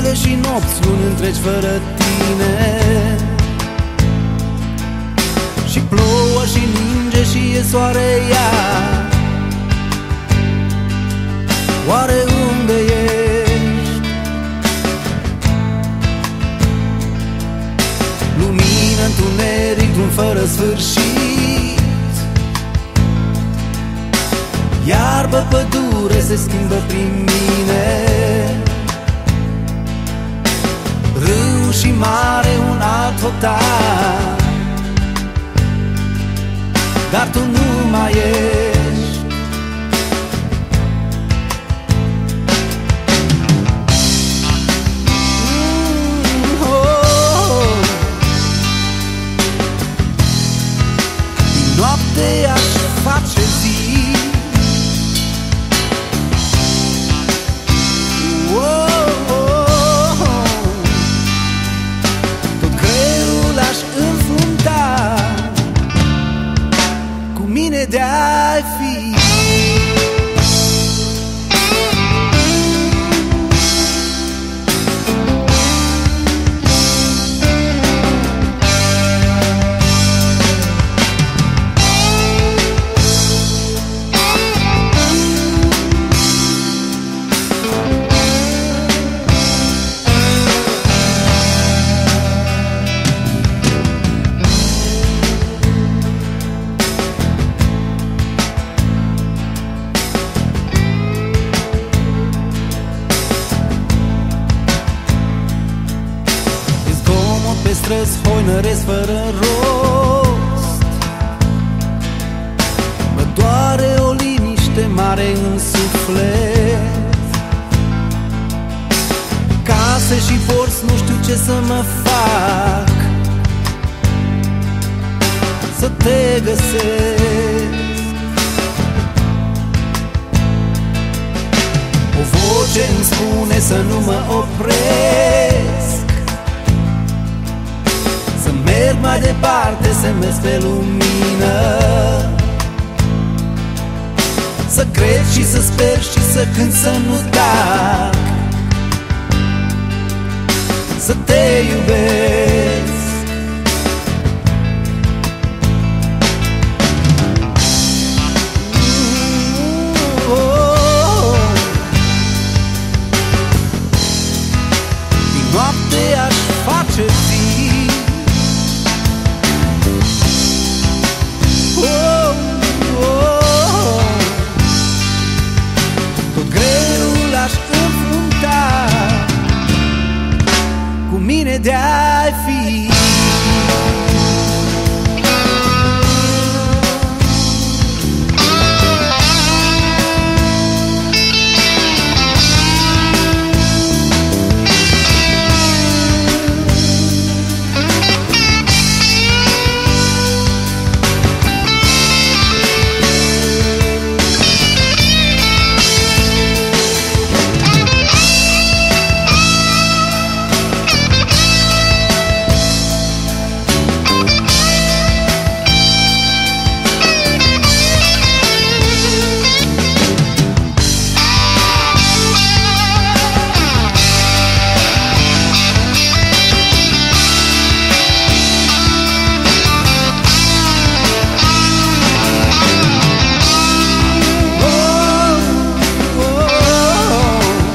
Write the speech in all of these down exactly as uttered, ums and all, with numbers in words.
zile și nopți, luni întregi fără tine. Și plouă și ninge și e soare iar. Oare unde ești? Lumină, întuneric, drum fără sfârșit. Iarbă, pădure se schimbă prin mine. Râu și mare, un alt hotar. Dar tu nu mai ești. mm, oh. Din noapte aș face zi. De-ai fi. Pe străzi hoinăresc fără rost. Mă doare o liniște mare în suflet. Case și porți, nu știu ce să mă fac. Să te găsesc. O voce îmi spune să nu mă opresc. Să merg mai departe, să merg spre lumină. Să cred și să sper și să cânt, să nu tac. Să te iubesc. mm, oh. Din noapte aș face zi. Mine de-ai fi.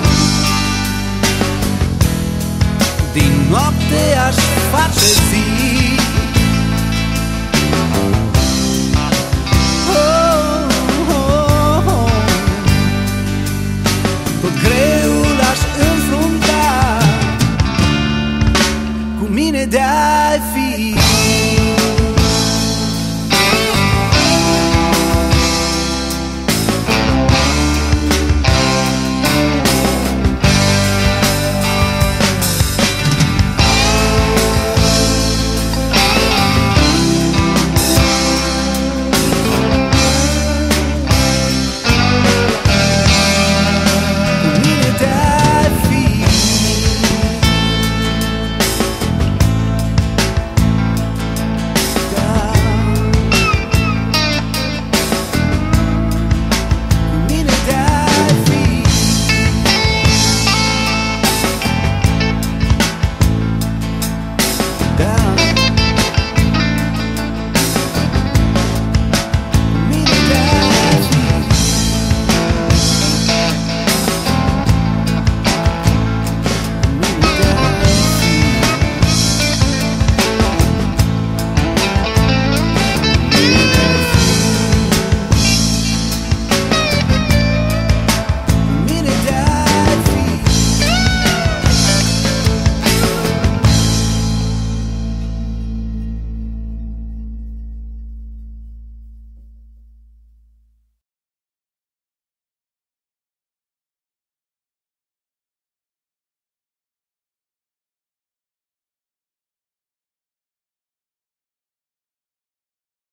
Din noapte aș face zi.